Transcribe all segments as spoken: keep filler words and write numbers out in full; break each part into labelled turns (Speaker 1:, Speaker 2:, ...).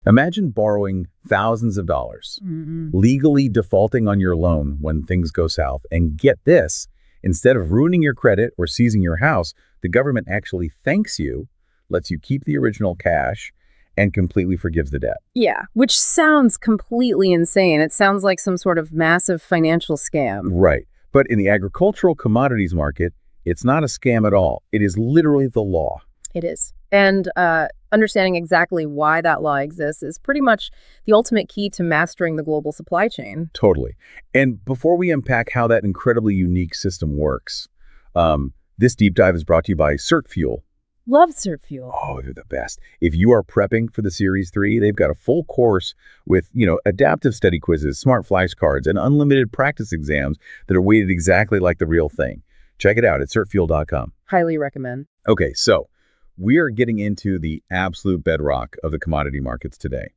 Speaker 1: Imagine borrowing thousands of dollars,
Speaker 2: Mm-mm.
Speaker 1: legally defaulting on your loan when things go south, and get this, instead of ruining your credit or seizing your house, the government actually thanks you, lets you keep the original cash, and completely forgives the debt.
Speaker 2: Yeah, which sounds completely insane. It sounds like some sort of massive financial scam.
Speaker 1: Right. But in the agricultural commodities market, it's not a scam at all. It is literally the law.
Speaker 2: It is. And uh, understanding exactly why that law exists is pretty much the ultimate key to mastering the global supply chain.
Speaker 1: Totally. And before we unpack how that incredibly unique system works, um, this deep dive is brought to you by CertFuel.
Speaker 2: Love CertFuel.
Speaker 1: Oh, they're the best. If you are prepping for the Series three, they've got a full course with, you know, adaptive study quizzes, smart flashcards, and unlimited practice exams that are weighted exactly like the real thing. Check it out at cert fuel dot com.
Speaker 2: Highly recommend.
Speaker 1: Okay, so we are getting into the absolute bedrock of the commodity markets today.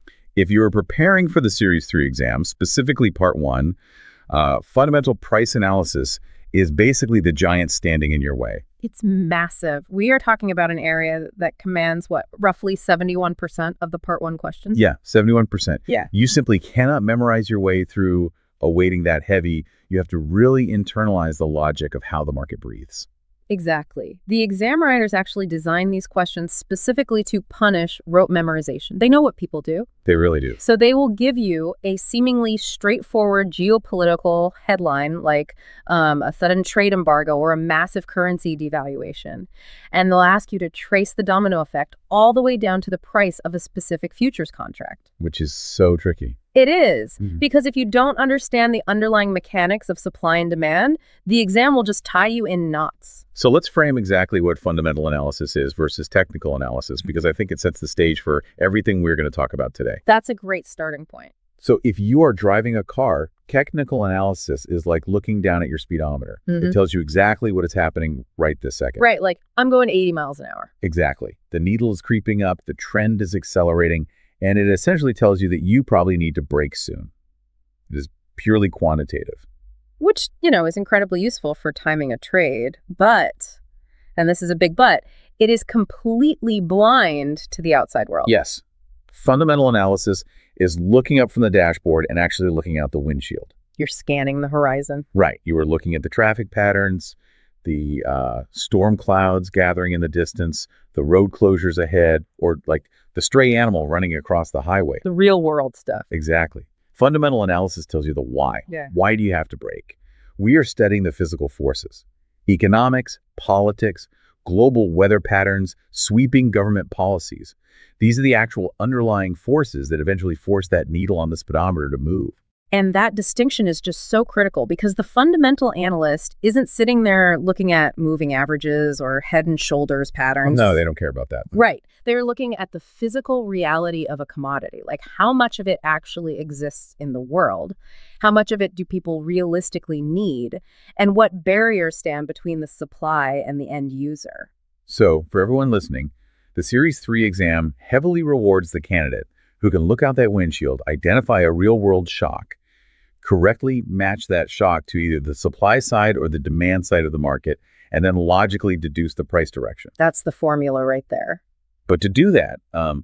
Speaker 1: If you are preparing for the Series three exam, specifically Part one, uh, fundamental price analysis is basically the giant standing in your way.
Speaker 2: It's massive. We are talking about an area that commands, what, roughly seventy-one percent of the Part one questions?
Speaker 1: Yeah, seventy-one percent.
Speaker 2: Yeah.
Speaker 1: You simply cannot memorize your way through a weighting that heavy. You have to really internalize the logic of how the market breathes.
Speaker 2: Exactly. The exam writers actually designed these questions specifically to punish rote memorization. They know what people do.
Speaker 1: They really do.
Speaker 2: So they will give you a seemingly straightforward geopolitical headline like um, a sudden trade embargo or a massive currency devaluation. And they'll ask you to trace the domino effect all the way down to the price of a specific futures contract.
Speaker 1: Which is so tricky.
Speaker 2: It is,
Speaker 1: Mhm.
Speaker 2: because if you don't understand the underlying mechanics of supply and demand, the exam will just tie you in knots.
Speaker 1: So let's frame exactly what fundamental analysis is versus technical analysis, because I think it sets the stage for everything we're going to talk about today.
Speaker 2: That's a great starting point.
Speaker 1: So if you are driving a car, technical analysis is like looking down at your speedometer. It
Speaker 2: Mhm.
Speaker 1: tells you exactly what is happening right this second.
Speaker 2: Right, like I'm going eighty miles an hour.
Speaker 1: Exactly. The needle is creeping up, the trend is accelerating, and it essentially tells you that you probably need to brake soon. It is purely quantitative.
Speaker 2: Which, you know, is incredibly useful for timing a trade. But, and this is a big but, it is completely blind to the outside world.
Speaker 1: Yes. Fundamental analysis is looking up from the dashboard and actually looking out the windshield.
Speaker 2: You're scanning the horizon.
Speaker 1: Right. You are looking at the traffic patterns, the uh, storm clouds gathering in the distance, the road closures ahead, or like the stray animal running across the highway.
Speaker 2: The real world stuff.
Speaker 1: Exactly. Fundamental analysis tells you the why.
Speaker 2: Yeah.
Speaker 1: Why do you have to brake? We are studying the physical forces, economics, politics, global weather patterns, sweeping government policies. These are the actual underlying forces that eventually force that needle on the speedometer to move.
Speaker 2: And that distinction is just so critical because the fundamental analyst isn't sitting there looking at moving averages or head and shoulders patterns.
Speaker 1: No, they don't care about that.
Speaker 2: Right. They're looking at the physical reality of a commodity, like how much of it actually exists in the world, how much of it do people realistically need, and what barriers stand between the supply and the end user.
Speaker 1: So, for everyone listening, the Series three exam heavily rewards the candidate who can look out that windshield, identify a real-world shock, correctly match that shock to either the supply side or the demand side of the market, and then logically deduce the price direction.
Speaker 2: That's the formula right there.
Speaker 1: But to do that, um,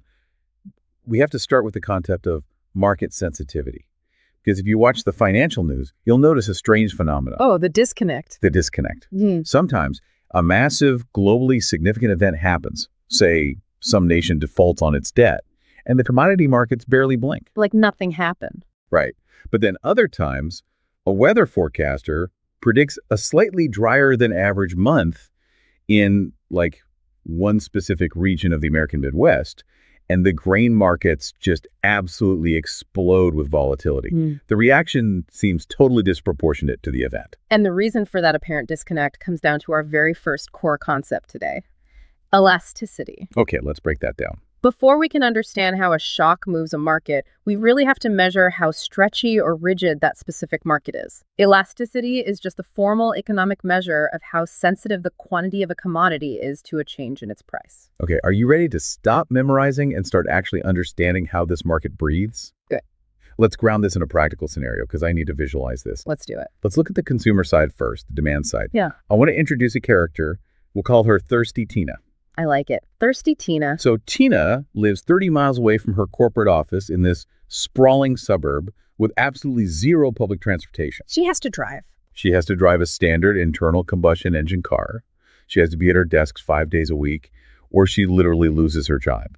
Speaker 1: we have to start with the concept of market sensitivity. Because if you watch the financial news, you'll notice a strange phenomenon,
Speaker 2: Oh, the disconnect.
Speaker 1: the disconnect.
Speaker 2: Mm.
Speaker 1: Sometimes a massive, globally significant event happens, say some nation defaults on its debt, and the commodity markets barely blink.
Speaker 2: Like nothing happened.
Speaker 1: Right. But then other times, a weather forecaster predicts a slightly drier than average month in like one specific region of the American Midwest, and the grain markets just absolutely explode with volatility.
Speaker 2: Mm.
Speaker 1: The reaction seems totally disproportionate to the event.
Speaker 2: And the reason for that apparent disconnect comes down to our very first core concept today, elasticity.
Speaker 1: Okay, let's break that down.
Speaker 2: Before we can understand how a shock moves a market, we really have to measure how stretchy or rigid that specific market is. Elasticity is just the formal economic measure of how sensitive the quantity of a commodity is to a change in its price.
Speaker 1: Okay, are you ready to stop memorizing and start actually understanding how this market breathes?
Speaker 2: Good.
Speaker 1: Let's ground this in a practical scenario because I need to visualize this.
Speaker 2: Let's do it.
Speaker 1: Let's look at the consumer side first, the demand side.
Speaker 2: Yeah.
Speaker 1: I want to introduce a character. We'll call her Thirsty Tina.
Speaker 2: I like it. Thirsty Tina.
Speaker 1: So Tina lives thirty miles away from her corporate office in this sprawling suburb with absolutely zero public transportation.
Speaker 2: She has to drive.
Speaker 1: She has to drive a standard internal combustion engine car. She has to be at her desk five days a week, or she literally loses her job.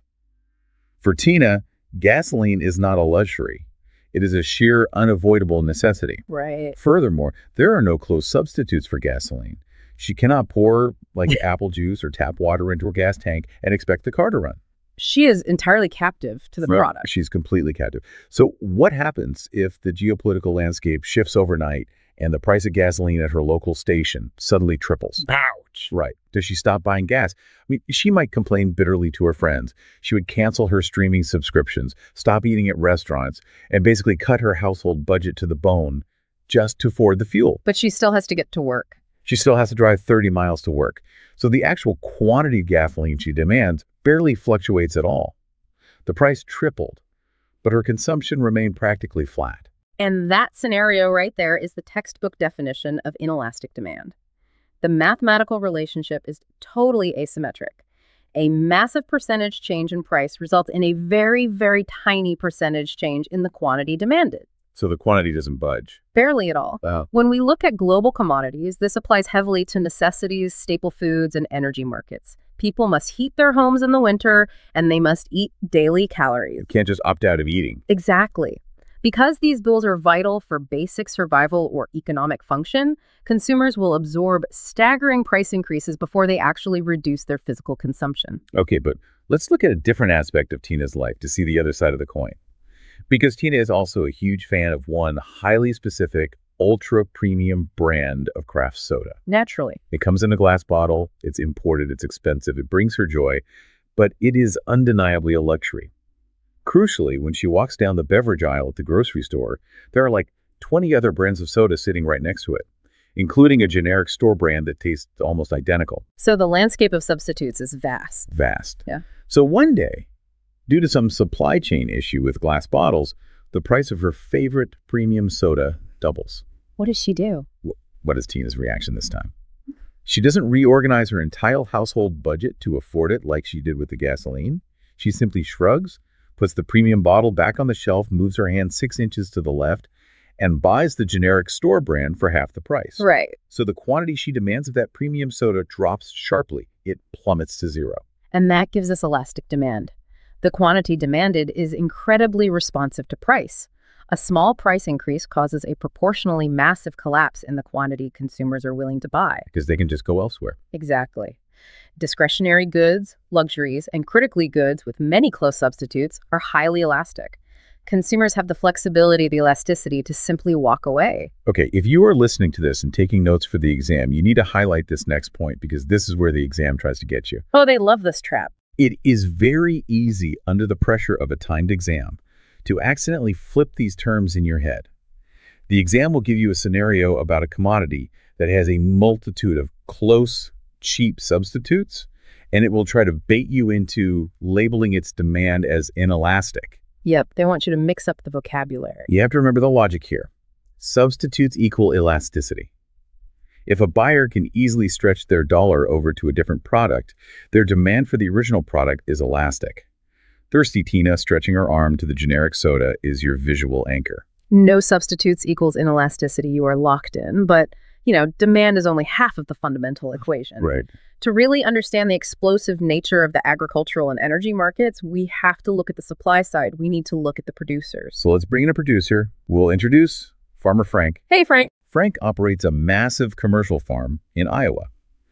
Speaker 1: For Tina, gasoline is not a luxury. It is a sheer unavoidable necessity.
Speaker 2: Right.
Speaker 1: Furthermore, there are no close substitutes for gasoline. She cannot pour like apple juice or tap water into her gas tank and expect the car to run.
Speaker 2: She is entirely captive to the
Speaker 1: Right.
Speaker 2: product.
Speaker 1: She's completely captive. So what happens if the geopolitical landscape shifts overnight and the price of gasoline at her local station suddenly triples?
Speaker 2: Ouch.
Speaker 1: Right. Does she stop buying gas? I mean, she might complain bitterly to her friends. She would cancel her streaming subscriptions, stop eating at restaurants, and basically cut her household budget to the bone just to afford the fuel.
Speaker 2: But she still has to get to work.
Speaker 1: She still has to drive thirty miles to work. So the actual quantity of gasoline she demands barely fluctuates at all. The price tripled, but her consumption remained practically flat.
Speaker 2: And that scenario right there is the textbook definition of inelastic demand. The mathematical relationship is totally asymmetric. A massive percentage change in price results in a very, very tiny percentage change in the quantity demanded.
Speaker 1: So the quantity doesn't budge.
Speaker 2: Barely at all.
Speaker 1: Wow.
Speaker 2: When we look at global commodities, this applies heavily to necessities, staple foods, and energy markets. People must heat their homes in the winter, and they must eat daily calories.
Speaker 1: You can't just opt out of eating.
Speaker 2: Exactly. Because these bills are vital for basic survival or economic function, consumers will absorb staggering price increases before they actually reduce their physical consumption.
Speaker 1: Okay, but let's look at a different aspect of Tina's life to see the other side of the coin. Because Tina is also a huge fan of one highly specific, ultra-premium brand of craft soda.
Speaker 2: Naturally.
Speaker 1: It comes in a glass bottle, it's imported, it's expensive, it brings her joy, but it is undeniably a luxury. Crucially, when she walks down the beverage aisle at the grocery store, there are like twenty other brands of soda sitting right next to it, including a generic store brand that tastes almost identical.
Speaker 2: So the landscape of substitutes is vast.
Speaker 1: Vast.
Speaker 2: Yeah.
Speaker 1: So one day, due to some supply chain issue with glass bottles, the price of her favorite premium soda doubles.
Speaker 2: What does she do?
Speaker 1: What is Tina's reaction this time? She doesn't reorganize her entire household budget to afford it like she did with the gasoline. She simply shrugs, puts the premium bottle back on the shelf, moves her hand six inches to the left, and buys the generic store brand for half the price.
Speaker 2: Right.
Speaker 1: So the quantity she demands of that premium soda drops sharply. It plummets to zero.
Speaker 2: And that gives us elastic demand. The quantity demanded is incredibly responsive to price. A small price increase causes a proportionally massive collapse in the quantity consumers are willing to buy.
Speaker 1: Because they can just go elsewhere.
Speaker 2: Exactly. Discretionary goods, luxuries, and critically goods with many close substitutes are highly elastic. Consumers have the flexibility, the elasticity to simply walk away.
Speaker 1: Okay, if you are listening to this and taking notes for the exam, you need to highlight this next point because this is where the exam tries to get you.
Speaker 2: Oh, they love this trap.
Speaker 1: It is very easy under the pressure of a timed exam to accidentally flip these terms in your head. The exam will give you a scenario about a commodity that has a multitude of close, cheap substitutes, and it will try to bait you into labeling its demand as inelastic.
Speaker 2: Yep, they want you to mix up the vocabulary.
Speaker 1: You have to remember the logic here. Substitutes equal elasticity. If a buyer can easily stretch their dollar over to a different product, their demand for the original product is elastic. Thirsty Tina stretching her arm to the generic soda is your visual anchor.
Speaker 2: No substitutes equals inelasticity. You are locked in, but, you know, demand is only half of the fundamental equation.
Speaker 1: Right.
Speaker 2: To really understand the explosive nature of the agricultural and energy markets, we have to look at the supply side. We need to look at the producers.
Speaker 1: So let's bring in a producer. We'll introduce Farmer Frank.
Speaker 2: Hey, Frank.
Speaker 1: Frank operates a massive commercial farm in Iowa.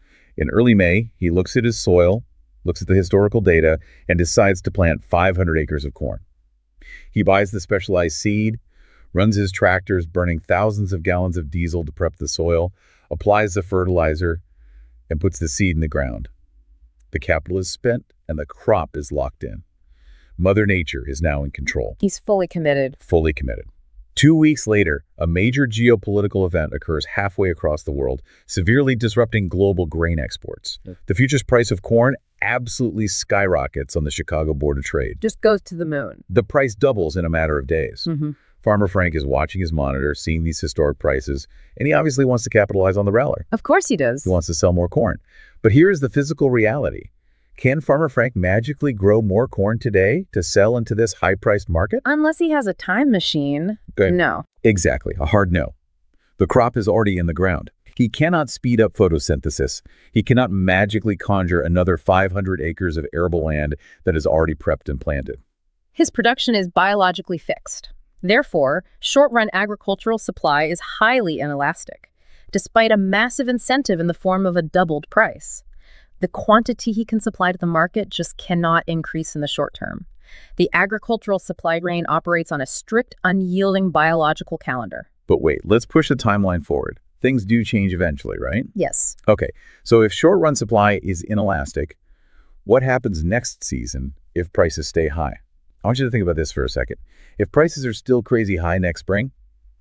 Speaker 1: In early May, he looks at his soil, looks at the historical data, and decides to plant five hundred acres of corn. He buys the specialized seed, runs his tractors burning thousands of gallons of diesel to prep the soil, applies the fertilizer, and puts the seed in the ground. The capital is spent and the crop is locked in. Mother Nature is now in control.
Speaker 2: He's fully committed.
Speaker 1: Fully committed. Two weeks later, a major geopolitical event occurs halfway across the world, severely disrupting global grain exports.
Speaker 2: Yeah.
Speaker 1: The futures price of corn absolutely skyrockets on the Chicago Board of Trade.
Speaker 2: Just goes to the moon.
Speaker 1: The price doubles in a matter of days.
Speaker 2: Mm-hmm.
Speaker 1: Farmer Frank is watching his monitor, seeing these historic prices, and he obviously wants to capitalize on the rally.
Speaker 2: Of course he does.
Speaker 1: He wants to sell more corn. But here is the physical reality. Can Farmer Frank magically grow more corn today to sell into this high-priced market?
Speaker 2: Unless he has a time machine,
Speaker 1: Good.
Speaker 2: no.
Speaker 1: Exactly, a hard no. The crop is already in the ground. He cannot speed up photosynthesis. He cannot magically conjure another five hundred acres of arable land that is already prepped and planted.
Speaker 2: His production is biologically fixed. Therefore, short-run agricultural supply is highly inelastic, despite a massive incentive in the form of a doubled price. The quantity he can supply to the market just cannot increase in the short term. The agricultural supply chain operates on a strict, unyielding biological calendar.
Speaker 1: But wait, let's push the timeline forward. Things do change eventually, right?
Speaker 2: Yes.
Speaker 1: Okay, so if short-run supply is inelastic, what happens next season if prices stay high? I want you to think about this for a second. If prices are still crazy high next spring,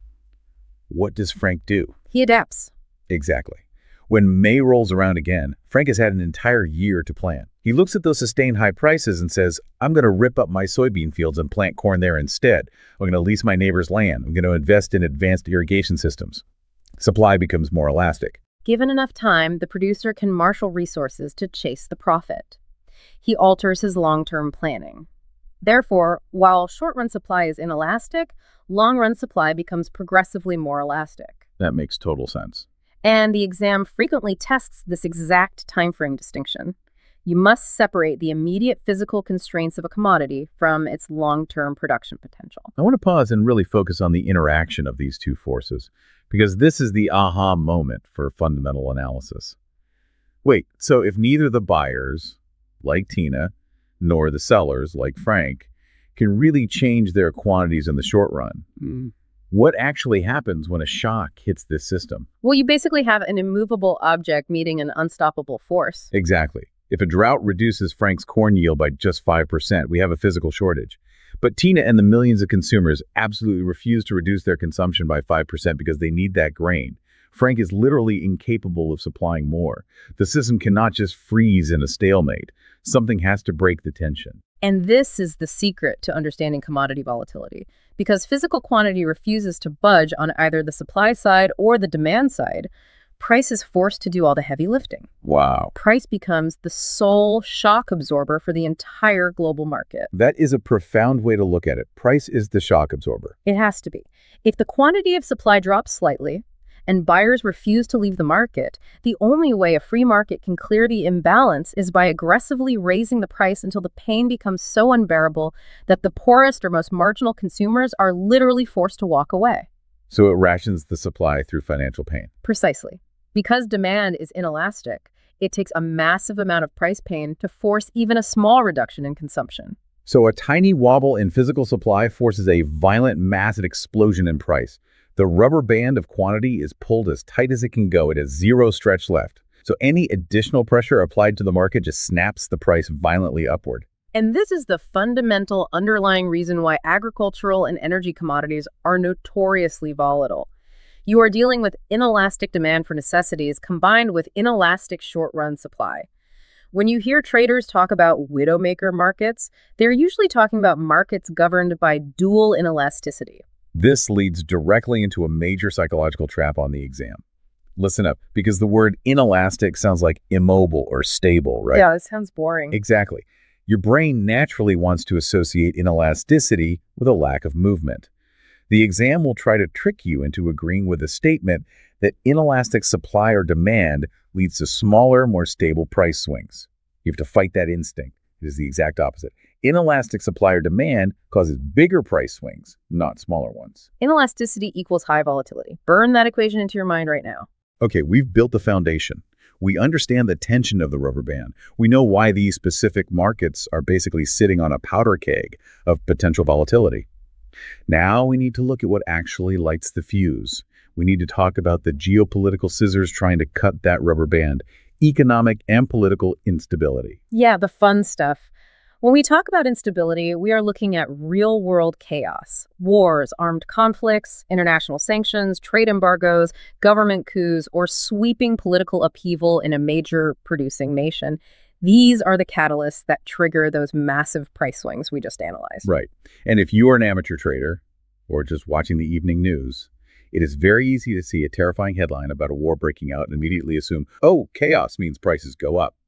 Speaker 1: what does Frank do?
Speaker 2: He adapts.
Speaker 1: Exactly. When May rolls around again, Frank has had an entire year to plan. He looks at those sustained high prices and says, I'm going to rip up my soybean fields and plant corn there instead. I'm going to lease my neighbor's land. I'm going to invest in advanced irrigation systems. Supply becomes more elastic.
Speaker 2: Given enough time, the producer can marshal resources to chase the profit. He alters his long-term planning. Therefore, while short-run supply is inelastic, long-run supply becomes progressively more elastic.
Speaker 1: That makes total sense.
Speaker 2: And the exam frequently tests this exact timeframe distinction. You must separate the immediate physical constraints of a commodity from its long-term production potential.
Speaker 1: I want to pause and really focus on the interaction of these two forces, because this is the aha moment for fundamental analysis. Wait, so if neither the buyers, like Tina, nor the sellers, like Frank, can really change their quantities in the short run, mm. what actually happens when a shock hits this system?
Speaker 2: Well, you basically have an immovable object meeting an unstoppable force.
Speaker 1: Exactly. If a drought reduces Frank's corn yield by just five percent, we have a physical shortage. But Tina and the millions of consumers absolutely refuse to reduce their consumption by five percent because they need that grain. Frank is literally incapable of supplying more. The system cannot just freeze in a stalemate. Something has to break the tension.
Speaker 2: And this is the secret to understanding commodity volatility. Because physical quantity refuses to budge on either the supply side or the demand side, price is forced to do all the heavy lifting.
Speaker 1: Wow.
Speaker 2: Price becomes the sole shock absorber for the entire global market.
Speaker 1: That is a profound way to look at it. Price is the shock absorber.
Speaker 2: It has to be. If the quantity of supply drops slightly and buyers refuse to leave the market, the only way a free market can clear the imbalance is by aggressively raising the price until the pain becomes so unbearable that the poorest or most marginal consumers are literally forced to walk away.
Speaker 1: So it rations the supply through financial pain.
Speaker 2: Precisely. Because demand is inelastic, it takes a massive amount of price pain to force even a small reduction in consumption.
Speaker 1: So a tiny wobble in physical supply forces a violent, massive explosion in price. The rubber band of quantity is pulled as tight as it can go. It has zero stretch left. So any additional pressure applied to the market just snaps the price violently upward.
Speaker 2: And this is the fundamental underlying reason why agricultural and energy commodities are notoriously volatile. You are dealing with inelastic demand for necessities combined with inelastic short-run supply. When you hear traders talk about widowmaker markets, they're usually talking about markets governed by dual inelasticity.
Speaker 1: This leads directly into a major psychological trap on the exam. Listen up, because the word inelastic sounds like immobile or stable, right?
Speaker 2: Yeah, it sounds boring.
Speaker 1: Exactly. Your brain naturally wants to associate inelasticity with a lack of movement. The exam will try to trick you into agreeing with a statement that inelastic supply or demand leads to smaller, more stable price swings. You have to fight that instinct. It is the exact opposite. Inelastic supply or demand causes bigger price swings, not smaller ones.
Speaker 2: Inelasticity equals high volatility. Burn that equation into your mind right now.
Speaker 1: Okay, we've built the foundation. We understand the tension of the rubber band. We know why these specific markets are basically sitting on a powder keg of potential volatility. Now we need to look at what actually lights the fuse. We need to talk about the geopolitical scissors trying to cut that rubber band, economic and political instability.
Speaker 2: Yeah, the fun stuff. When we talk about instability, we are looking at real-world chaos. Wars, armed conflicts, international sanctions, trade embargoes, government coups, or sweeping political upheaval in a major producing nation. These are the catalysts that trigger those massive price swings we just analyzed.
Speaker 1: Right. And if you are an amateur trader or just watching the evening news, it is very easy to see a terrifying headline about a war breaking out and immediately assume, oh, chaos means prices go up.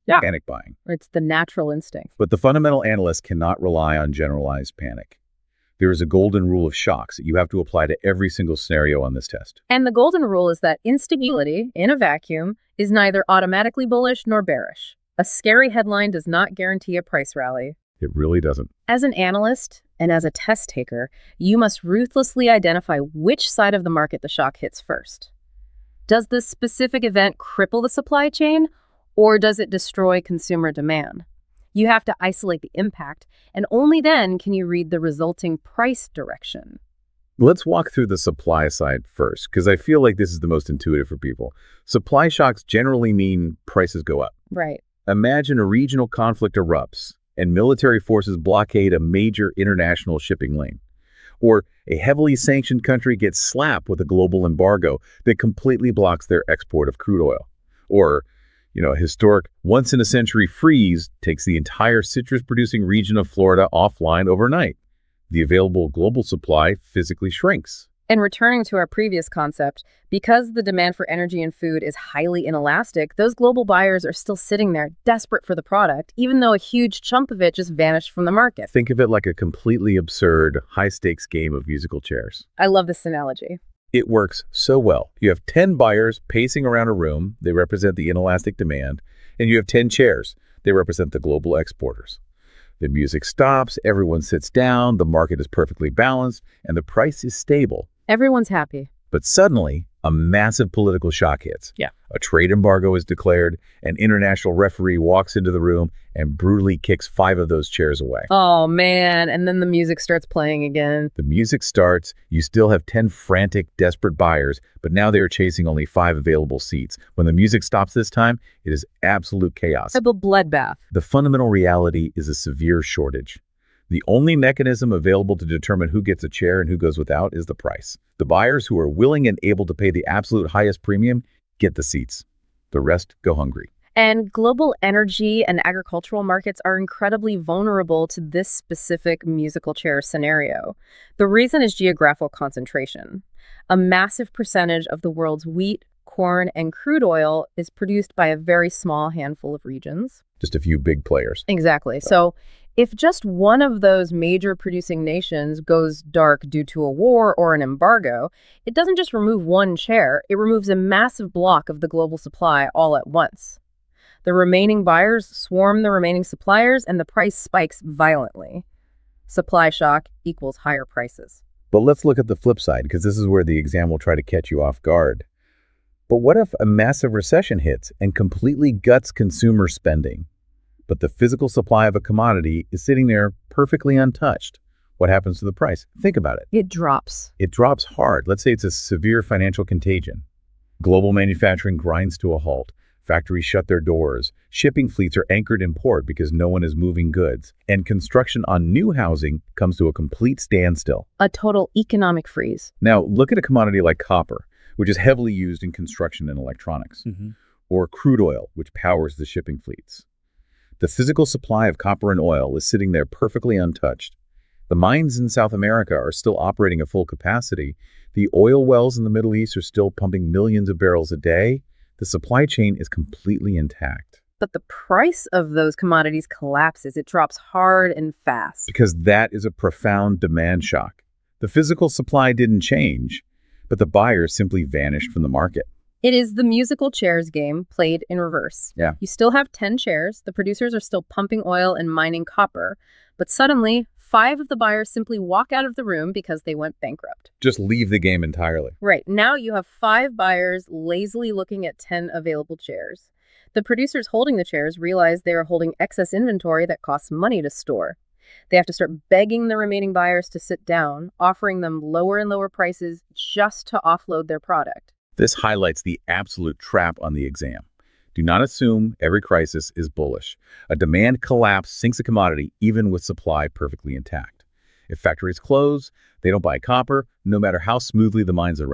Speaker 2: Yeah.
Speaker 1: Panic buying.
Speaker 2: It's the natural instinct.
Speaker 1: But the fundamental analyst cannot rely on generalized panic. There is a golden rule of shocks that you have to apply to every single scenario on this test.
Speaker 2: And the golden rule is that instability in a vacuum is neither automatically bullish nor bearish. A scary headline does not guarantee a price rally.
Speaker 1: It really doesn't.
Speaker 2: As an analyst and as a test taker, you must ruthlessly identify which side of the market the shock hits first. Does this specific event cripple the supply chain, or does it destroy consumer demand? You have to isolate the impact, and only then can you read the resulting price direction.
Speaker 1: Let's walk through the supply side first, because I feel like this is the most intuitive for people. Supply shocks generally mean prices go up.
Speaker 2: Right.
Speaker 1: Imagine a regional conflict erupts and military forces blockade a major international shipping lane. Or a heavily sanctioned country gets slapped with a global embargo that completely blocks their export of crude oil. Or, you know, a historic once-in-a-century freeze takes the entire citrus-producing region of Florida offline overnight. The available global supply physically shrinks.
Speaker 2: And returning to our previous concept, because the demand for energy and food is highly inelastic, those global buyers are still sitting there desperate for the product, even though a huge chunk of it just vanished from the market.
Speaker 1: Think of it like a completely absurd, high-stakes game of musical chairs.
Speaker 2: I love this analogy.
Speaker 1: It works so well. You have ten buyers pacing around a room. They represent the inelastic demand. And you have ten chairs. They represent the global exporters. The music stops, everyone sits down, the market is perfectly balanced, and the price is stable.
Speaker 2: Everyone's happy.
Speaker 1: But suddenly, a massive political shock hits.
Speaker 2: Yeah.
Speaker 1: A trade embargo is declared, an international referee walks into the room and brutally kicks five of those chairs away.
Speaker 2: Oh, man. And then the music starts playing again.
Speaker 1: The music starts, you still have ten frantic, desperate buyers, but now they are chasing only five available seats. When the music stops this time, it is absolute chaos.
Speaker 2: A bloodbath.
Speaker 1: The fundamental reality is a severe shortage. The only mechanism available to determine who gets a chair and who goes without is the price. The buyers who are willing and able to pay the absolute highest premium get the seats. The rest go hungry.
Speaker 2: And global energy and agricultural markets are incredibly vulnerable to this specific musical chair scenario. The reason is geographical concentration. A massive percentage of the world's wheat, corn, and crude oil is produced by a very small handful of regions.
Speaker 1: Just a few big players.
Speaker 2: Exactly. So if just one of those major producing nations goes dark due to a war or an embargo, it doesn't just remove one chair, it removes a massive block of the global supply all at once. The remaining buyers swarm the remaining suppliers, and the price spikes violently. Supply shock equals higher prices.
Speaker 1: But let's look at the flip side, because this is where the exam will try to catch you off guard. But what if a massive recession hits and completely guts consumer spending? But the physical supply of a commodity is sitting there perfectly untouched. What happens to the price? Think about it.
Speaker 2: It drops.
Speaker 1: It drops hard. Let's say it's a severe financial contagion. Global manufacturing grinds to a halt. Factories shut their doors. Shipping fleets are anchored in port because no one is moving goods. And construction on new housing comes to a complete standstill.
Speaker 2: A total economic freeze.
Speaker 1: Now, look at a commodity like copper, which is heavily used in construction and electronics,
Speaker 3: Mm-hmm.
Speaker 1: or crude oil, which powers the shipping fleets. The physical supply of copper and oil is sitting there perfectly untouched. The mines in South America are still operating at full capacity. The oil wells in the Middle East are still pumping millions of barrels a day. The supply chain is completely intact.
Speaker 2: But the price of those commodities collapses. It drops hard and fast.
Speaker 1: Because that is a profound demand shock. The physical supply didn't change, but the buyers simply vanished from the market.
Speaker 2: It is the musical chairs game played in reverse.
Speaker 1: Yeah.
Speaker 2: You still have ten chairs. The producers are still pumping oil and mining copper. But suddenly, five of the buyers simply walk out of the room because they went bankrupt.
Speaker 1: Just leave the game entirely.
Speaker 2: Right. Now you have five buyers lazily looking at ten available chairs. The producers holding the chairs realize they are holding excess inventory that costs money to store. They have to start begging the remaining buyers to sit down, offering them lower and lower prices just to offload their product.
Speaker 1: This highlights the absolute trap on the exam. Do not assume every crisis is bullish. A demand collapse sinks a commodity even with supply perfectly intact. If factories close, they don't buy copper, no matter how smoothly the mines are running.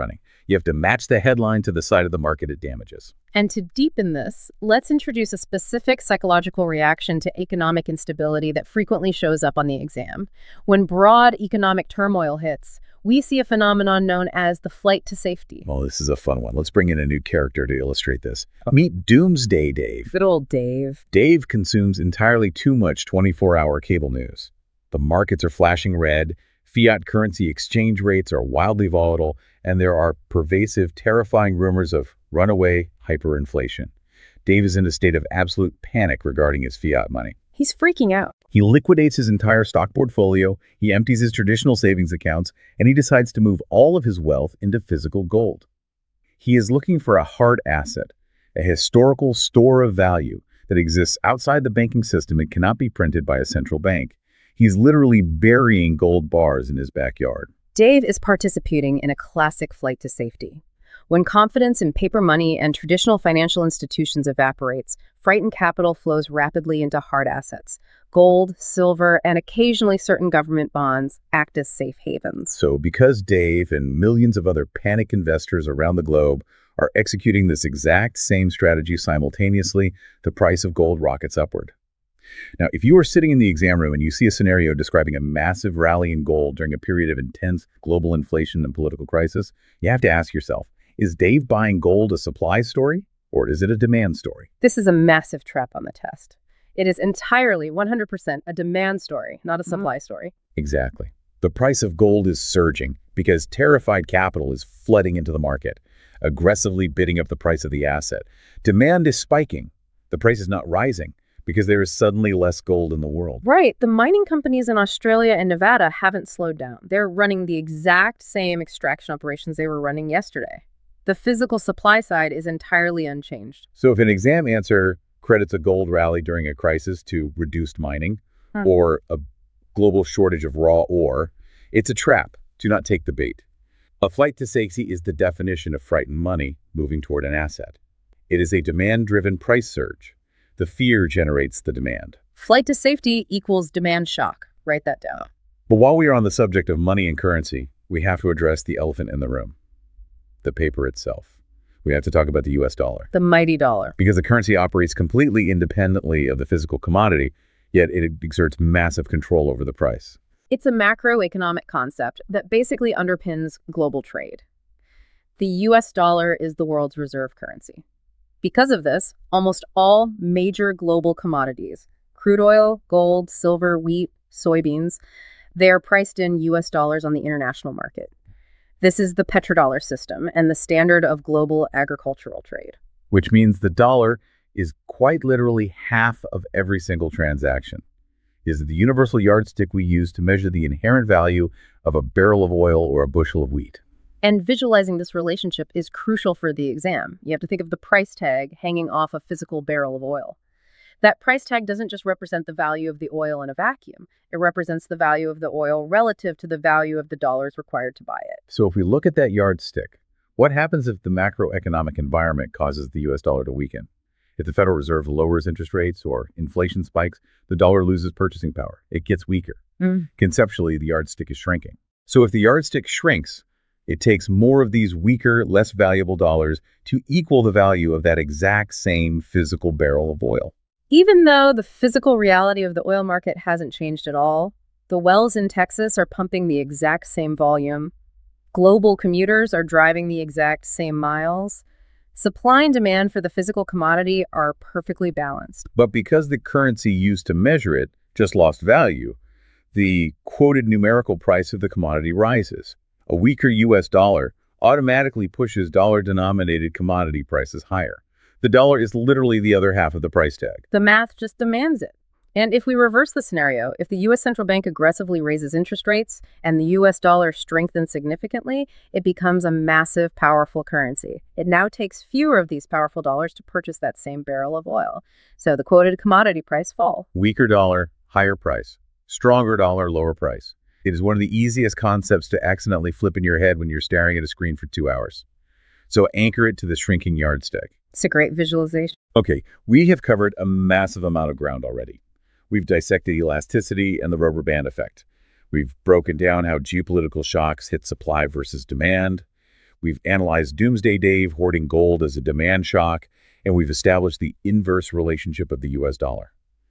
Speaker 1: You have to match the headline to the side of the market it damages.
Speaker 2: And to deepen this, let's introduce a specific psychological reaction to economic instability that frequently shows up on the exam. When broad economic turmoil hits, we see a phenomenon known as the flight to safety.
Speaker 1: Well, this is a fun one. Let's bring in a new character to illustrate this. Meet Doomsday Dave.
Speaker 2: Good old Dave.
Speaker 1: Dave consumes entirely too much twenty-four hour cable news. The markets are flashing red, fiat currency exchange rates are wildly volatile, and there are pervasive, terrifying rumors of runaway hyperinflation. Dave is in a state of absolute panic regarding his fiat money.
Speaker 2: He's freaking out.
Speaker 1: He liquidates his entire stock portfolio, he empties his traditional savings accounts, and he decides to move all of his wealth into physical gold. He is looking for a hard asset, a historical store of value that exists outside the banking system and cannot be printed by a central bank. He's literally burying gold bars in his backyard.
Speaker 2: Dave is participating in a classic flight to safety. When confidence in paper money and traditional financial institutions evaporates, frightened capital flows rapidly into hard assets. Gold, silver, and occasionally certain government bonds act as safe havens.
Speaker 1: So because Dave and millions of other panic investors around the globe are executing this exact same strategy simultaneously, the price of gold rockets upward. Now, if you are sitting in the exam room and you see a scenario describing a massive rally in gold during a period of intense global inflation and political crisis, you have to ask yourself, is Dave buying gold a supply story, or is it a demand story?
Speaker 2: This is a massive trap on the test. It is entirely one hundred percent a demand story, not a supply mm-hmm. story.
Speaker 1: Exactly. The price of gold is surging because terrified capital is flooding into the market, aggressively bidding up the price of the asset. Demand is spiking. The price is not rising because there is suddenly less gold in the world.
Speaker 2: Right. The mining companies in Australia and Nevada haven't slowed down. They're running the exact same extraction operations they were running yesterday. The physical supply side is entirely unchanged.
Speaker 1: So if an exam answer credits a gold rally during a crisis to reduced mining huh. or a global shortage of raw ore, it's a trap. Do not take the bait. A flight to safety is the definition of frightened money moving toward an asset. It is a demand-driven price surge. The fear generates the demand.
Speaker 2: Flight to safety equals demand shock. Write that down.
Speaker 1: But while we are on the subject of money and currency, we have to address the elephant in the room. The paper itself. We have to talk about the U S dollar.
Speaker 2: The mighty dollar.
Speaker 1: Because the currency operates completely independently of the physical commodity, yet it exerts massive control over the price.
Speaker 2: It's a macroeconomic concept that basically underpins global trade. The U S dollar is the world's reserve currency. Because of this, almost all major global commodities, crude oil, gold, silver, wheat, soybeans, they are priced in U S dollars on the international market. This is the petrodollar system and the standard of global agricultural trade.
Speaker 1: Which means the dollar is quite literally half of every single transaction. It is the universal yardstick we use to measure the inherent value of a barrel of oil or a bushel of wheat.
Speaker 2: And visualizing this relationship is crucial for the exam. You have to think of the price tag hanging off a physical barrel of oil. That price tag doesn't just represent the value of the oil in a vacuum. It represents the value of the oil relative to the value of the dollars required to buy it.
Speaker 1: So if we look at that yardstick, what happens if the macroeconomic environment causes the U S dollar to weaken? If the Federal Reserve lowers interest rates or inflation spikes, the dollar loses purchasing power. It gets weaker.
Speaker 2: Mm.
Speaker 1: Conceptually, the yardstick is shrinking. So if the yardstick shrinks, it takes more of these weaker, less valuable dollars to equal the value of that exact same physical barrel of oil.
Speaker 2: Even though the physical reality of the oil market hasn't changed at all, the wells in Texas are pumping the exact same volume. Global commuters are driving the exact same miles. Supply and demand for the physical commodity are perfectly balanced.
Speaker 1: But because the currency used to measure it just lost value, the quoted numerical price of the commodity rises. A weaker U S dollar automatically pushes dollar-denominated commodity prices higher. The dollar is literally the other half of the price tag.
Speaker 2: The math just demands it. And if we reverse the scenario, if the U S central bank aggressively raises interest rates and the U S dollar strengthens significantly, it becomes a massive, powerful currency. It now takes fewer of these powerful dollars to purchase that same barrel of oil. So the quoted commodity price falls.
Speaker 1: Weaker dollar, higher price. Stronger dollar, lower price. It is one of the easiest concepts to accidentally flip in your head when you're staring at a screen for two hours. So anchor it to the shrinking yardstick.
Speaker 2: It's a great visualization.
Speaker 1: Okay, we have covered a massive amount of ground already. We've dissected elasticity and the rubber band effect. We've broken down how geopolitical shocks hit supply versus demand. We've analyzed Doomsday Dave hoarding gold as a demand shock, and we've established the inverse relationship of the U S dollar.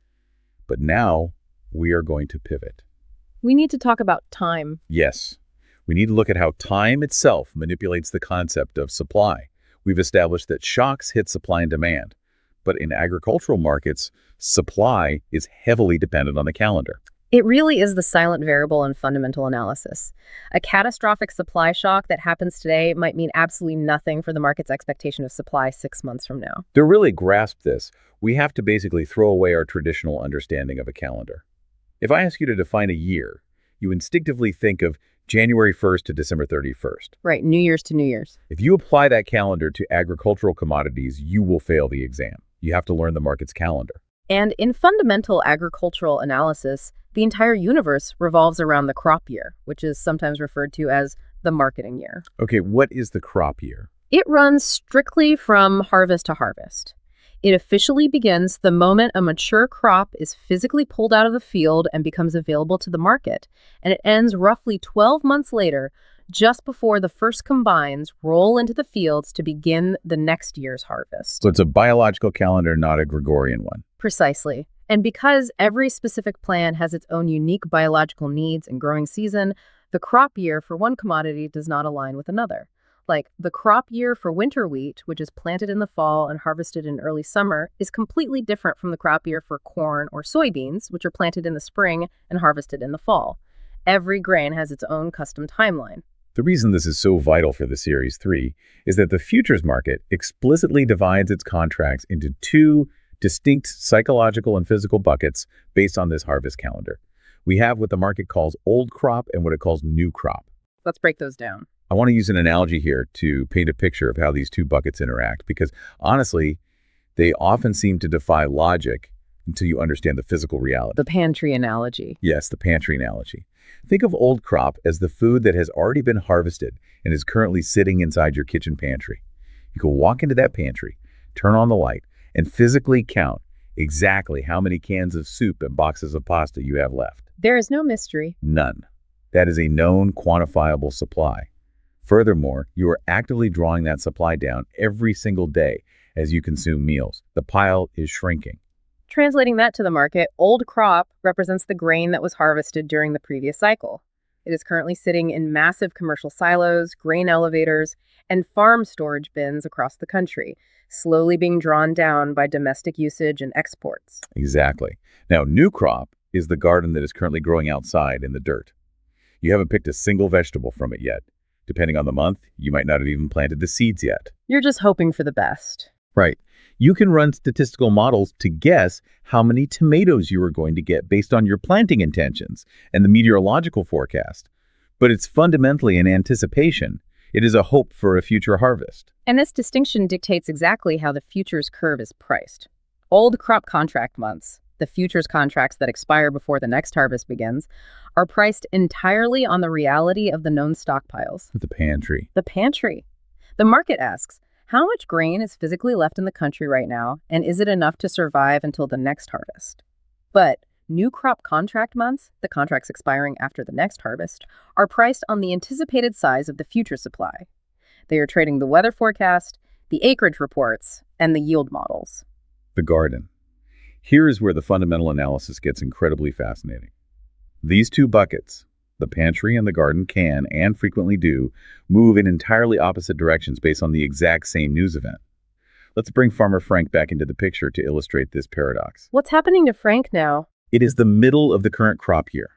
Speaker 1: But now we are going to pivot.
Speaker 2: We need to talk about time.
Speaker 1: Yes, we need to look at how time itself manipulates the concept of supply. We've established that shocks hit supply and demand, but in agricultural markets, supply is heavily dependent on the calendar.
Speaker 2: It really is the silent variable in fundamental analysis. A catastrophic supply shock that happens today might mean absolutely nothing for the market's expectation of supply six months from now.
Speaker 1: To really grasp this, we have to basically throw away our traditional understanding of a calendar. If I ask you to define a year, you instinctively think of January first to December thirty-first.
Speaker 2: Right, New Year's to New Year's.
Speaker 1: If you apply that calendar to agricultural commodities, you will fail the exam. You have to learn the market's calendar.
Speaker 2: And in fundamental agricultural analysis, the entire universe revolves around the crop year, which is sometimes referred to as the marketing year.
Speaker 1: Okay, what is the crop year?
Speaker 2: It runs strictly from harvest to harvest. It officially begins the moment a mature crop is physically pulled out of the field and becomes available to the market, and it ends roughly twelve months later, just before the first combines roll into the fields to begin the next year's harvest.
Speaker 1: So it's a biological calendar, not a Gregorian one.
Speaker 2: Precisely. And because every specific plant has its own unique biological needs and growing season, the crop year for one commodity does not align with another. Like the crop year for winter wheat, which is planted in the fall and harvested in early summer, is completely different from the crop year for corn or soybeans, which are planted in the spring and harvested in the fall. Every grain has its own custom timeline.
Speaker 1: The reason this is so vital for the Series three is that the futures market explicitly divides its contracts into two distinct psychological and physical buckets based on this harvest calendar. We have what the market calls old crop and what it calls new crop.
Speaker 2: Let's break those down.
Speaker 1: I want to use an analogy here to paint a picture of how these two buckets interact, because honestly, they often seem to defy logic until you understand the physical reality.
Speaker 2: The pantry analogy.
Speaker 1: Yes, the pantry analogy. Think of old crop as the food that has already been harvested and is currently sitting inside your kitchen pantry. You can walk into that pantry, turn on the light, and physically count exactly how many cans of soup and boxes of pasta you have left.
Speaker 2: There is no mystery.
Speaker 1: None. That is a known, quantifiable supply. Furthermore, you are actively drawing that supply down every single day as you consume meals. The pile is shrinking.
Speaker 2: Translating that to the market, old crop represents the grain that was harvested during the previous cycle. It is currently sitting in massive commercial silos, grain elevators, and farm storage bins across the country, slowly being drawn down by domestic usage and exports.
Speaker 1: Exactly. Now, new crop is the garden that is currently growing outside in the dirt. You haven't picked a single vegetable from it yet. Depending on the month, you might not have even planted the seeds yet.
Speaker 2: You're just hoping for the best.
Speaker 1: Right. You can run statistical models to guess how many tomatoes you are going to get based on your planting intentions and the meteorological forecast. But it's fundamentally an anticipation. It is a hope for a future harvest.
Speaker 2: And this distinction dictates exactly how the futures curve is priced. Old crop contract months, the futures contracts that expire before the next harvest begins, are priced entirely on the reality of the known stockpiles.
Speaker 1: The pantry.
Speaker 2: The pantry. The market asks, how much grain is physically left in the country right now, and is it enough to survive until the next harvest? But new crop contract months, the contracts expiring after the next harvest, are priced on the anticipated size of the future supply. They are trading the weather forecast, the acreage reports, and the yield models.
Speaker 1: The garden. Here is where the fundamental analysis gets incredibly fascinating. These two buckets, the pantry and the garden, can, and frequently do, move in entirely opposite directions based on the exact same news event. Let's bring Farmer Frank back into the picture to illustrate this paradox.
Speaker 2: What's happening to Frank now?
Speaker 1: It is the middle of the current crop year.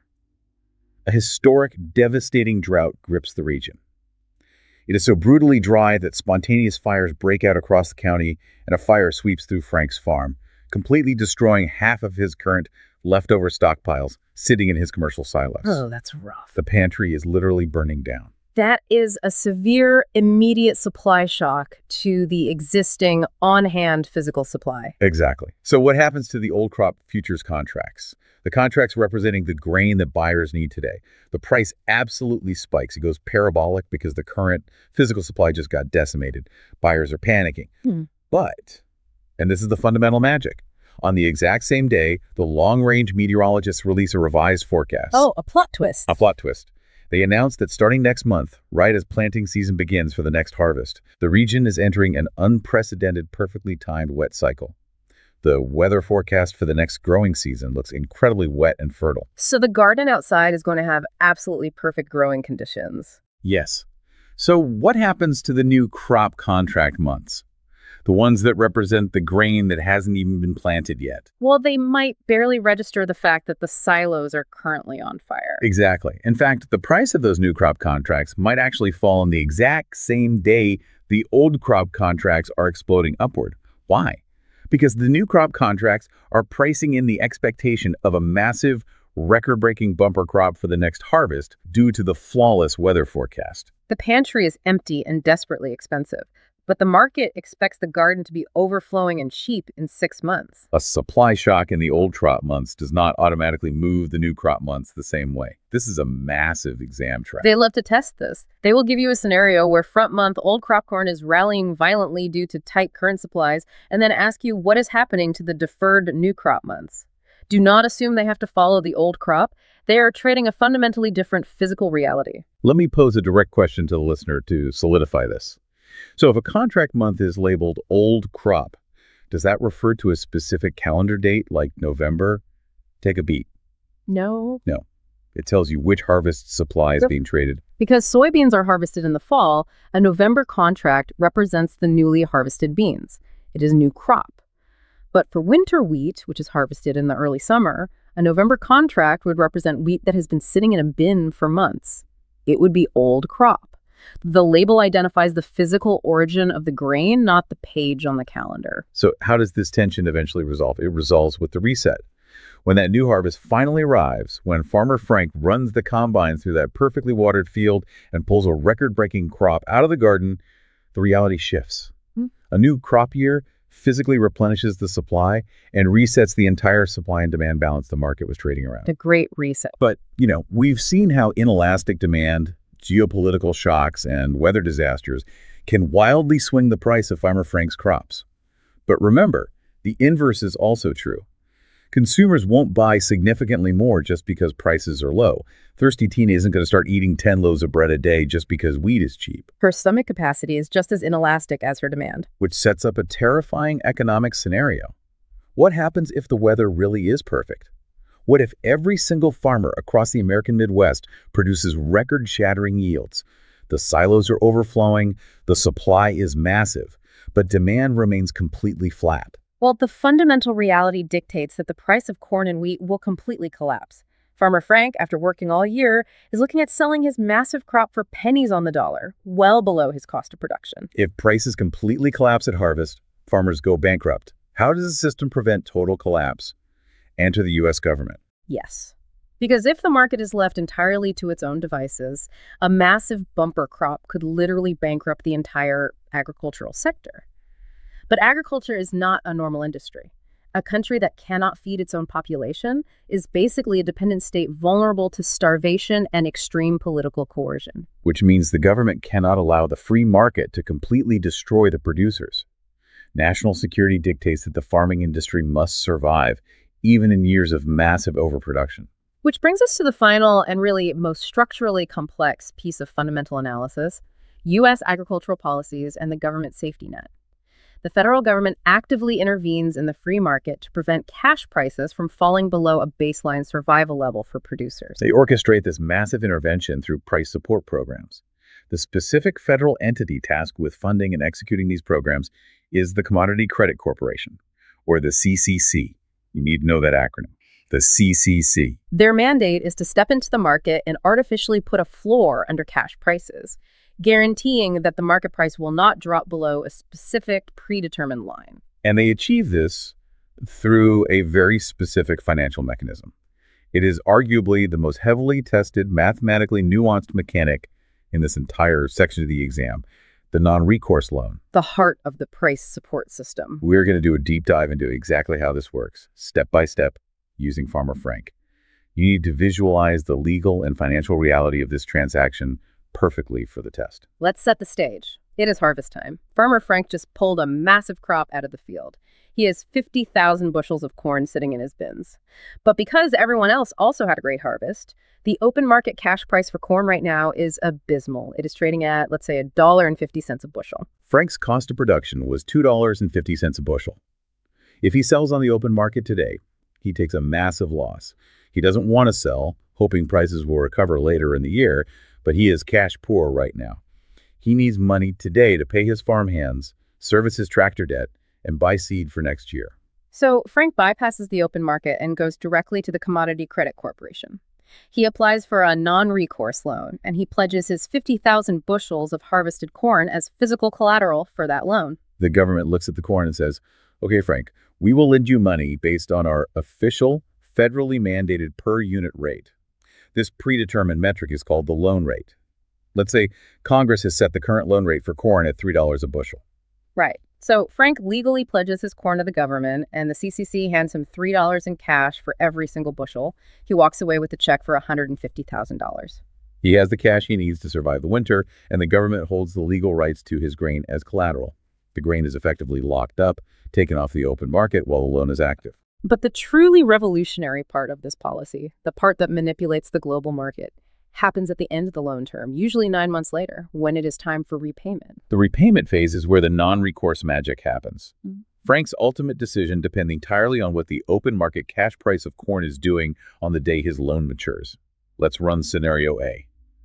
Speaker 1: A historic, devastating drought grips the region. It is so brutally dry that spontaneous fires break out across the county, and a fire sweeps through Frank's farm, completely destroying half of his current leftover stockpiles sitting in his commercial silos.
Speaker 2: Oh, that's rough.
Speaker 1: The pantry is literally burning down.
Speaker 2: That is a severe, immediate supply shock to the existing on-hand physical supply.
Speaker 1: Exactly. So what happens to the old crop futures contracts? The contracts representing the grain that buyers need today. The price absolutely spikes. It goes parabolic because the current physical supply just got decimated. Buyers are panicking.
Speaker 2: Hmm.
Speaker 1: But, and this is the fundamental magic, on the exact same day, the long-range meteorologists release a revised forecast.
Speaker 2: Oh, a plot twist.
Speaker 1: A plot twist. They announced that starting next month, right as planting season begins for the next harvest, the region is entering an unprecedented, perfectly timed wet cycle. The weather forecast for the next growing season looks incredibly wet and fertile.
Speaker 2: So the garden outside is going to have absolutely perfect growing conditions.
Speaker 1: Yes. So what happens to the new crop contract months? The ones that represent the grain that hasn't even been planted yet.
Speaker 2: Well, they might barely register the fact that the silos are currently on fire.
Speaker 1: Exactly. In fact, the price of those new crop contracts might actually fall on the exact same day the old crop contracts are exploding upward. Why? Because the new crop contracts are pricing in the expectation of a massive, record-breaking bumper crop for the next harvest due to the flawless weather forecast.
Speaker 2: The pantry is empty and desperately expensive, but the market expects the garden to be overflowing and cheap in six months.
Speaker 1: A supply shock in the old crop months does not automatically move the new crop months the same way. This is a massive exam trap.
Speaker 2: They love to test this. They will give you a scenario where front month old crop corn is rallying violently due to tight current supplies, and then ask you what is happening to the deferred new crop months. Do not assume they have to follow the old crop. They are trading a fundamentally different physical reality.
Speaker 1: Let me pose a direct question to the listener to solidify this. So if a contract month is labeled old crop, does that refer to a specific calendar date like November? Take a beat.
Speaker 2: No.
Speaker 1: No. It tells you which harvest supply is being traded.
Speaker 2: Because soybeans are harvested in the fall, a November contract represents the newly harvested beans. It is a new crop. But for winter wheat, which is harvested in the early summer, a November contract would represent wheat that has been sitting in a bin for months. It would be old crop. The label identifies the physical origin of the grain, not the page on the calendar.
Speaker 1: So how does this tension eventually resolve? It resolves with the reset. When that new harvest finally arrives, when Farmer Frank runs the combine through that perfectly watered field and pulls a record-breaking crop out of the garden, the reality shifts.
Speaker 2: Hmm.
Speaker 1: A new crop year physically replenishes the supply and resets the entire supply and demand balance the market was trading around.
Speaker 2: The great reset.
Speaker 1: But, you know, we've seen how inelastic demand, geopolitical shocks, and weather disasters can wildly swing the price of Farmer Frank's crops. But remember, the inverse is also true. Consumers won't buy significantly more just because prices are low. Thirsty Tina isn't going to start eating ten loaves of bread a day just because wheat is cheap.
Speaker 2: Her stomach capacity is just as inelastic as her demand.
Speaker 1: Which sets up a terrifying economic scenario. What happens if the weather really is perfect? What if every single farmer across the American Midwest produces record-shattering yields? The silos are overflowing, the supply is massive, but demand remains completely flat.
Speaker 2: Well, the fundamental reality dictates that the price of corn and wheat will completely collapse. Farmer Frank, after working all year, is looking at selling his massive crop for pennies on the dollar, well below his cost of production.
Speaker 1: If prices completely collapse at harvest, farmers go bankrupt. How does the system prevent total collapse? Enter the U S government.
Speaker 2: Yes. Because if the market is left entirely to its own devices, a massive bumper crop could literally bankrupt the entire agricultural sector. But agriculture is not a normal industry. A country that cannot feed its own population is basically a dependent state vulnerable to starvation and extreme political coercion.
Speaker 1: Which means the government cannot allow the free market to completely destroy the producers. National security dictates that the farming industry must survive, even in years of massive overproduction.
Speaker 2: Which brings us to the final and really most structurally complex piece of fundamental analysis: U S agricultural policies and the government safety net. The federal government actively intervenes in the free market to prevent cash prices from falling below a baseline survival level for producers.
Speaker 1: They orchestrate this massive intervention through price support programs. The specific federal entity tasked with funding and executing these programs is the Commodity Credit Corporation, or the C C C. You need to know that acronym. The C C C.
Speaker 2: Their mandate is to step into the market and artificially put a floor under cash prices, guaranteeing that the market price will not drop below a specific predetermined line.
Speaker 1: And they achieve this through a very specific financial mechanism. It is arguably the most heavily tested, mathematically nuanced mechanic in this entire section of the exam, the non-recourse loan.
Speaker 2: The heart of the price support system.
Speaker 1: We're going to do a deep dive into exactly how this works, step by step, using Farmer Frank. You need to visualize the legal and financial reality of this transaction perfectly for the test.
Speaker 2: Let's set the stage. It is harvest time. Farmer Frank just pulled a massive crop out of the field. He has fifty thousand bushels of corn sitting in his bins. But because everyone else also had a great harvest, the open market cash price for corn right now is abysmal. It is trading at, let's say, a dollar and fifty cents a bushel.
Speaker 1: Frank's cost of production was two dollars and fifty cents a bushel. If he sells on the open market today, he takes a massive loss. He doesn't want to sell, hoping prices will recover later in the year, but he is cash poor right now. He needs money today to pay his farm hands, service his tractor debt, and buy seed for next year.
Speaker 2: So Frank bypasses the open market and goes directly to the Commodity Credit Corporation. He applies for a non-recourse loan, and he pledges his fifty thousand bushels of harvested corn as physical collateral for that loan.
Speaker 1: The government looks at the corn and says, okay, Frank, we will lend you money based on our official, federally mandated per unit rate. This predetermined metric is called the loan rate. Let's say Congress has set the current loan rate for corn at three dollars a bushel.
Speaker 2: Right. So Frank legally pledges his corn to the government, and the C C C hands him three dollars in cash for every single bushel. He walks away with a check for one hundred fifty thousand dollars.
Speaker 1: He has the cash he needs to survive the winter, and the government holds the legal rights to his grain as collateral. The grain is effectively locked up, taken off the open market while the loan is active.
Speaker 2: But the truly revolutionary part of this policy, the part that manipulates the global market, happens at the end of the loan term, usually nine months later, when it is time for repayment.
Speaker 1: The repayment phase is where the non-recourse magic happens. Mm-hmm. Frank's ultimate decision depends entirely on what the open market cash price of corn is doing on the day his loan matures. Let's run scenario A.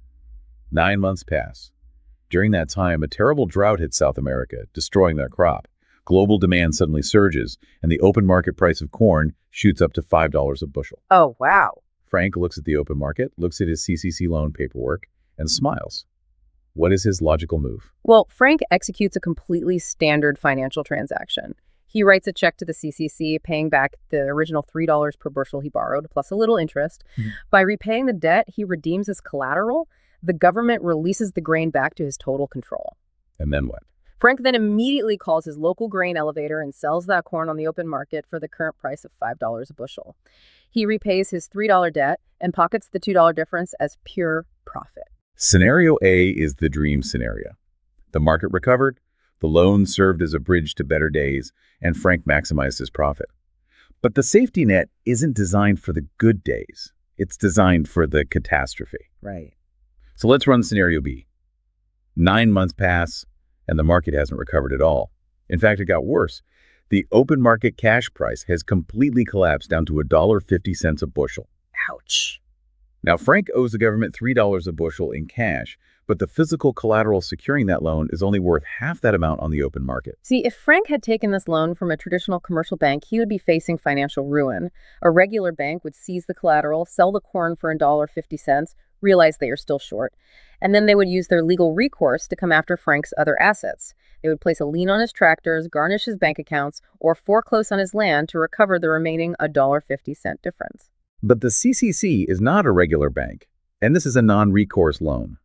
Speaker 1: Nine months pass. During that time, a terrible drought hits South America, destroying their crop. Global demand suddenly surges, and the open market price of corn shoots up to five dollars a bushel.
Speaker 2: Oh, wow.
Speaker 1: Frank looks at the open market, looks at his C C C loan paperwork, and smiles. What is his logical move?
Speaker 2: Well, Frank executes a completely standard financial transaction. He writes a check to the C C C, paying back the original three dollars per bushel he borrowed, plus a little interest. Mm-hmm. By repaying the debt, he redeems his collateral. The government releases the grain back to his total control.
Speaker 1: And then what?
Speaker 2: Frank then immediately calls his local grain elevator and sells that corn on the open market for the current price of five dollars a bushel. He repays his three dollars debt and pockets the two dollars difference as pure profit.
Speaker 1: Scenario A is the dream scenario. The market recovered, the loan served as a bridge to better days, and Frank maximized his profit. But the safety net isn't designed for the good days. It's designed for the catastrophe.
Speaker 2: Right.
Speaker 1: So let's run scenario B. Nine months pass, and the market hasn't recovered at all. In fact, it got worse. The open market cash price has completely collapsed down to one dollar and fifty cents a bushel.
Speaker 2: Ouch.
Speaker 1: Now, Frank owes the government three dollars a bushel in cash, but the physical collateral securing that loan is only worth half that amount on the open market.
Speaker 2: See, if Frank had taken this loan from a traditional commercial bank, he would be facing financial ruin. A regular bank would seize the collateral, sell the corn for one dollar and fifty cents, realize they are still short, and then they would use their legal recourse to come after Frank's other assets. They would place a lien on his tractors, garnish his bank accounts, or foreclose on his land to recover the remaining one dollar and fifty cents difference.
Speaker 1: But the C C C is not a regular bank, and this is a non-recourse loan.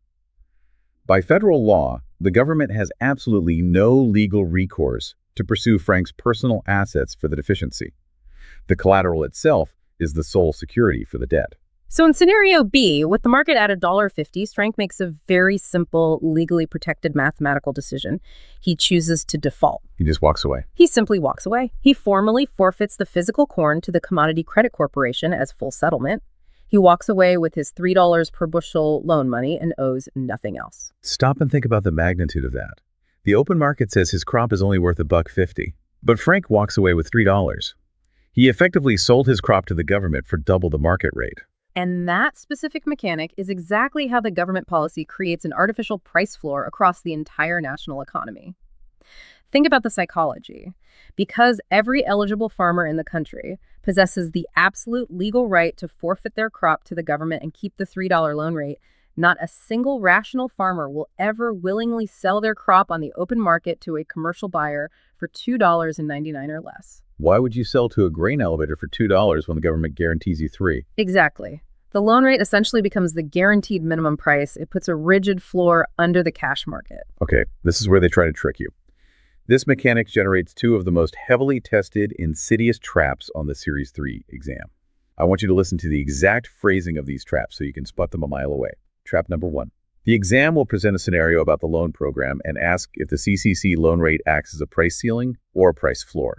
Speaker 1: By federal law, the government has absolutely no legal recourse to pursue Frank's personal assets for the deficiency. The collateral itself is the sole security for the debt.
Speaker 2: So in scenario B, with the market at one dollar and fifty cents, Frank makes a very simple, legally protected mathematical decision. He chooses to default.
Speaker 1: He just walks away.
Speaker 2: He simply walks away. He formally forfeits the physical corn to the Commodity Credit Corporation as full settlement. He walks away with his three dollars per bushel loan money and owes nothing else.
Speaker 1: Stop and think about the magnitude of that. The open market says his crop is only worth a buck fifty, but Frank walks away with three dollars. He effectively sold his crop to the government for double the market rate.
Speaker 2: And that specific mechanic is exactly how the government policy creates an artificial price floor across the entire national economy. Think about the psychology. Because every eligible farmer in the country possesses the absolute legal right to forfeit their crop to the government and keep the three dollars loan rate, not a single rational farmer will ever willingly sell their crop on the open market to a commercial buyer for two dollars and ninety-nine cents or less.
Speaker 1: Why would you sell to a grain elevator for two dollars when the government guarantees you three?
Speaker 2: Exactly. The loan rate essentially becomes the guaranteed minimum price. It puts a rigid floor under the cash market.
Speaker 1: Okay, this is where they try to trick you. This mechanic generates two of the most heavily tested, insidious traps on the Series three exam. I want you to listen to the exact phrasing of these traps so you can spot them a mile away. Trap number one. The exam will present a scenario about the loan program and ask if the C C C loan rate acts as a price ceiling or a price floor.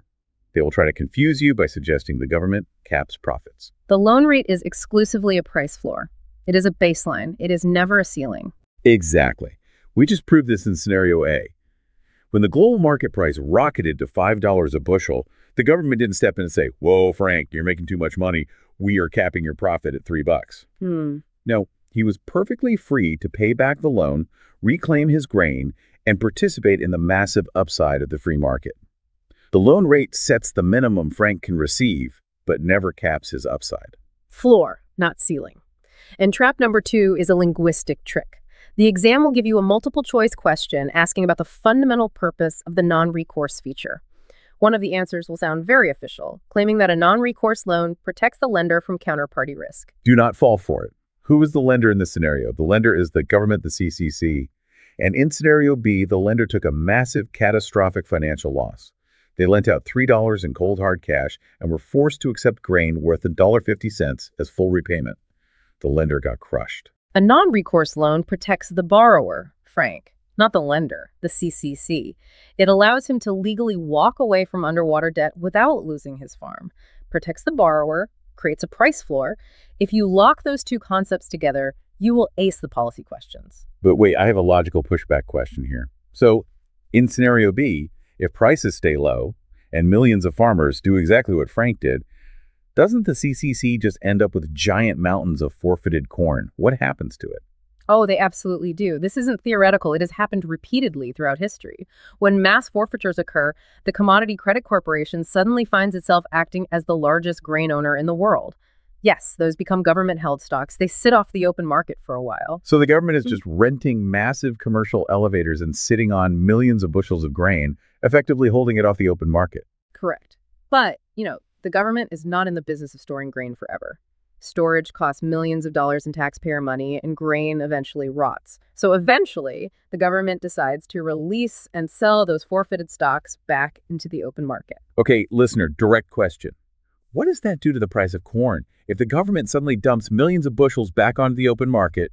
Speaker 1: They will try to confuse you by suggesting the government caps profits.
Speaker 2: The loan rate is exclusively a price floor. It is a baseline. It is never a ceiling.
Speaker 1: Exactly. We just proved this in scenario A. When the global market price rocketed to five dollars a bushel, the government didn't step in and say, "Whoa, Frank, you're making too much money. We are capping your profit at three bucks."
Speaker 2: Hmm.
Speaker 1: No, he was perfectly free to pay back the loan, reclaim his grain, and participate in the massive upside of the free market. The loan rate sets the minimum Frank can receive, but never caps his upside.
Speaker 2: Floor, not ceiling. And trap number two is a linguistic trick. The exam will give you a multiple-choice question asking about the fundamental purpose of the non-recourse feature. One of the answers will sound very official, claiming that a non-recourse loan protects the lender from counterparty risk.
Speaker 1: Do not fall for it. Who is the lender in this scenario? The lender is the government, the C C C. And in scenario B, the lender took a massive catastrophic financial loss. They lent out three dollars in cold hard cash and were forced to accept grain worth one dollar and fifty cents as full repayment. The lender got crushed.
Speaker 2: A non-recourse loan protects the borrower, Frank, not the lender, the C C C. It allows him to legally walk away from underwater debt without losing his farm, protects the borrower, creates a price floor. If you lock those two concepts together, you will ace the policy questions.
Speaker 1: But wait, I have a logical pushback question here. So, in scenario B, if prices stay low and millions of farmers do exactly what Frank did, doesn't the C C C just end up with giant mountains of forfeited corn? What happens to it?
Speaker 2: Oh, they absolutely do. This isn't theoretical. It has happened repeatedly throughout history. When mass forfeitures occur, the Commodity Credit Corporation suddenly finds itself acting as the largest grain owner in the world. Yes, those become government-held stocks. They sit off the open market for a while.
Speaker 1: So the government is just renting massive commercial elevators and sitting on millions of bushels of grain, effectively holding it off the open market.
Speaker 2: Correct. But, you know, the government is not in the business of storing grain forever. Storage costs millions of dollars in taxpayer money, and grain eventually rots. So eventually, the government decides to release and sell those forfeited stocks back into the open market.
Speaker 1: Okay, listener, direct question. What does that do to the price of corn? If the government suddenly dumps millions of bushels back onto the open market,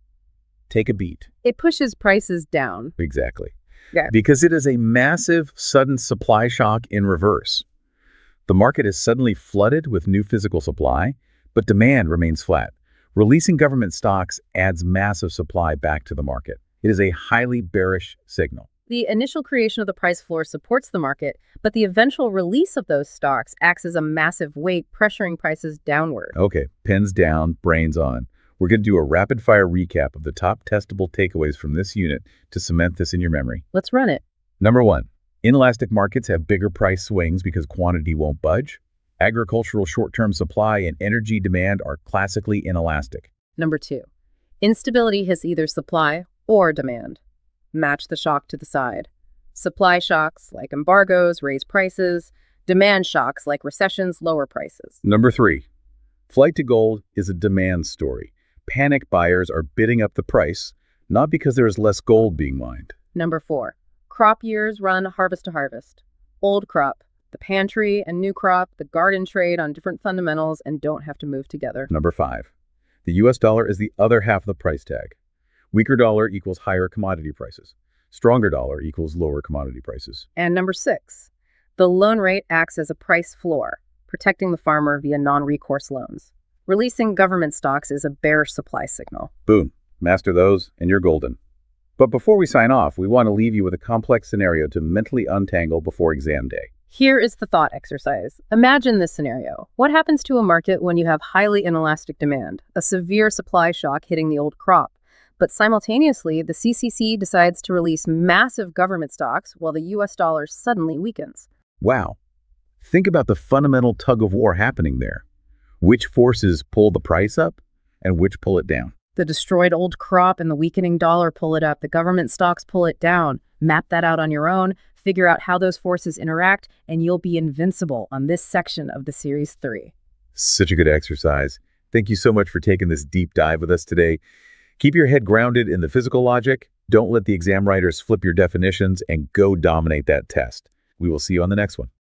Speaker 1: take a beat.
Speaker 2: It pushes prices down.
Speaker 1: Exactly.
Speaker 2: Yeah.
Speaker 1: Because it is a massive, sudden supply shock in reverse. The market is suddenly flooded with new physical supply, but demand remains flat. Releasing government stocks adds massive supply back to the market. It is a highly bearish signal.
Speaker 2: The initial creation of the price floor supports the market, but the eventual release of those stocks acts as a massive weight, pressuring prices downward.
Speaker 1: Okay, pens down, brains on. We're going to do a rapid-fire recap of the top testable takeaways from this unit to cement this in your memory.
Speaker 2: Let's run it.
Speaker 1: Number one, inelastic markets have bigger price swings because quantity won't budge. Agricultural short-term supply and energy demand are classically inelastic.
Speaker 2: Number two, instability hits either supply or demand. Match the shock to the side. Supply shocks, like embargoes, raise prices. Demand shocks, like recessions, lower prices.
Speaker 1: Number three, flight to gold is a demand story. Panic buyers are bidding up the price, not because there is less gold being mined.
Speaker 2: Number four, crop years run harvest to harvest. Old crop, the pantry and new crop, the garden trade on different fundamentals and don't have to move together.
Speaker 1: Number five, the U S dollar is the other half of the price tag. Weaker dollar equals higher commodity prices. Stronger dollar equals lower commodity prices.
Speaker 2: And number six, the loan rate acts as a price floor, protecting the farmer via non-recourse loans. Releasing government stocks is a bearish supply signal.
Speaker 1: Boom. Master those, and you're golden. But before we sign off, we want to leave you with a complex scenario to mentally untangle before exam day.
Speaker 2: Here is the thought exercise. Imagine this scenario. What happens to a market when you have highly inelastic demand, a severe supply shock hitting the old crop? But simultaneously, the C C C decides to release massive government stocks while the U S dollar suddenly weakens.
Speaker 1: Wow. Think about the fundamental tug of war happening there. Which forces pull the price up and which pull it down?
Speaker 2: The destroyed old crop and the weakening dollar pull it up. The government stocks pull it down. Map that out on your own. Figure out how those forces interact, and you'll be invincible on this section of the Series three.
Speaker 1: Such a good exercise. Thank you so much for taking this deep dive with us today. Keep your head grounded in the physical logic. Don't let the exam writers flip your definitions, and go dominate that test. We will see you on the next one.